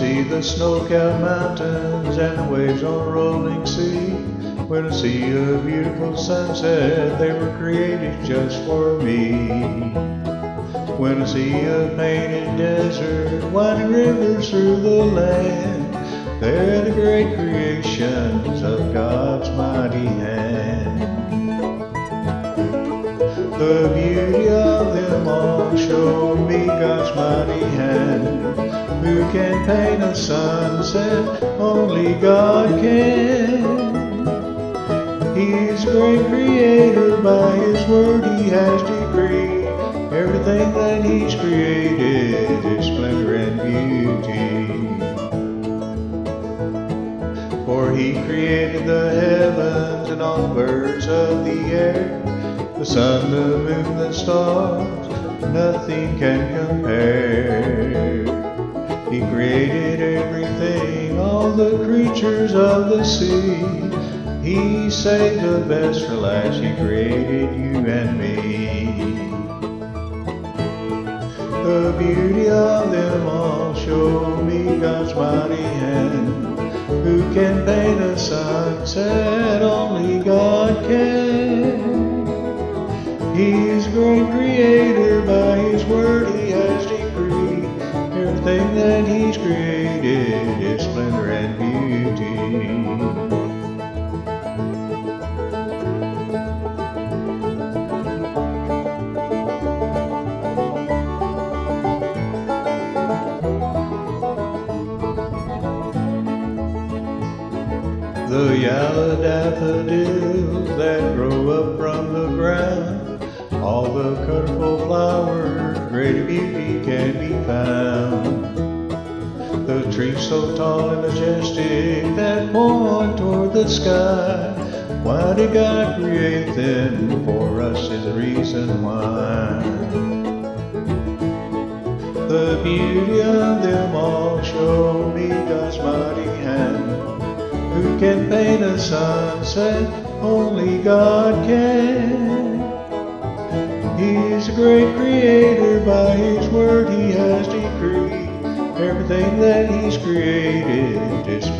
see the snow-capped mountains and the waves on a rolling sea, when I see a beautiful sunset, they were created just for me. When I see a painted desert, winding rivers through the land, they're the great creations of God's mighty hand. The beauty of them all show me God's mighty hand. Who can paint a sunset? Only God can. He's a great creator, by His word He has decreed. Everything that He's created is splendor and beauty. For He created the heavens and all the birds of the air, the sun, the moon, the stars, nothing can compare. He created everything, all the creatures of the sea. He saved the best for last, He created you and me. The beauty of them all show me God's mighty hand. Who can paint a sunset? Only God can. He's a great creator, by His word He has decreed. Everything that He's created is splendor and beauty. The yellow daffodils that grow up from the ground, all the colorful flowers, greater beauty can be found. The trees so tall and majestic that point toward the sky, why did God create them? For us is the reason why. The beauty of them all show me God's mighty hand. Who can paint a sunset? Only God can. He's a great creator, by His word He has decreed. Everything that He's created is